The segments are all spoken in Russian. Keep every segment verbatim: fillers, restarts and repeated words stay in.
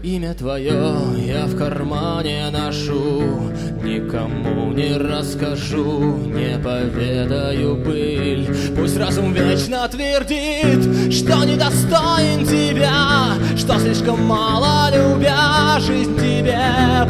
имя твое я в кармане ношу, никому не расскажу, не поведаю быль. Пусть разум вечно твердит, что недостоин тебя, что слишком мало любя жизнь тебе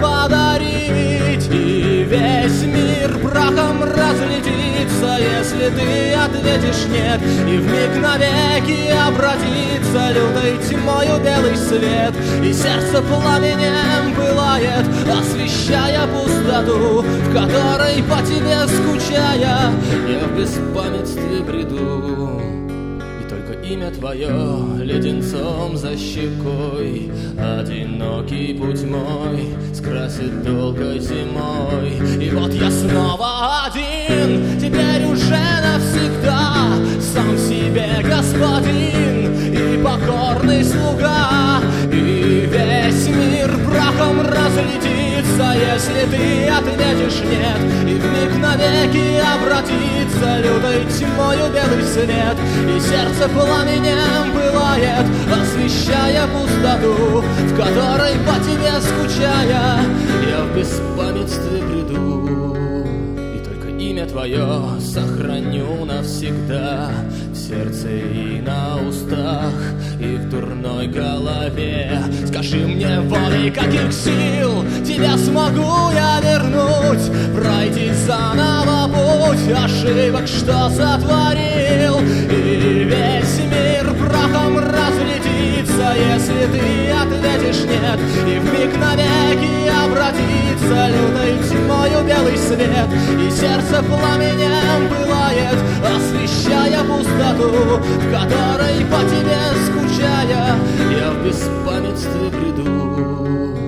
подарить. И весь мир прахом разлетится, если ты ответишь нет, и вмиг навеки обратится лютой тьмою белый свет, и сердце пламенем пылает, освещая пустоту, в которой по тебе скучая я в беспамятстве бреду. И только имя твое леденцом за щекой одинокий путь мой скрасит долгой зимой. И вот я снова один, теперь уже навсегда, сам себе господин и покорный слуга. И весь мир прахом разлетится, если ты ответишь нет, и вмиг навеки обратится лютой тьмою белый свет, и сердце пламенем пылает, освещая пустоту, в которой по тебе скучая я в беспамятстве бреду. И только имя твое сохраню навсегда в сердце и на устах, и в дурной голове. Скажи мне, волей каких сил тебя смогу я вернуть, пройти заново путь ошибок, что сотворил. И весь мир прахом разлетится, если ты ответишь нет, и вмиг навеки обратится лютой тьмою белый свет, и сердце пламенем пылает, освещая пустоту, в которой по тебе скучая я в беспамятстве бреду.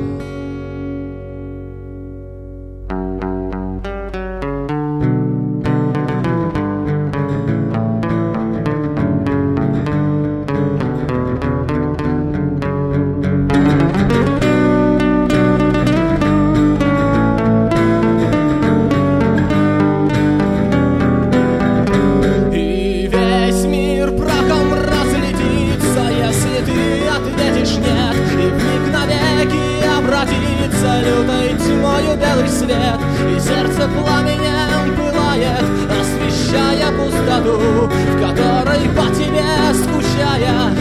И сердце пламенем пылает, освещая пустоту, в которой по тебе скучая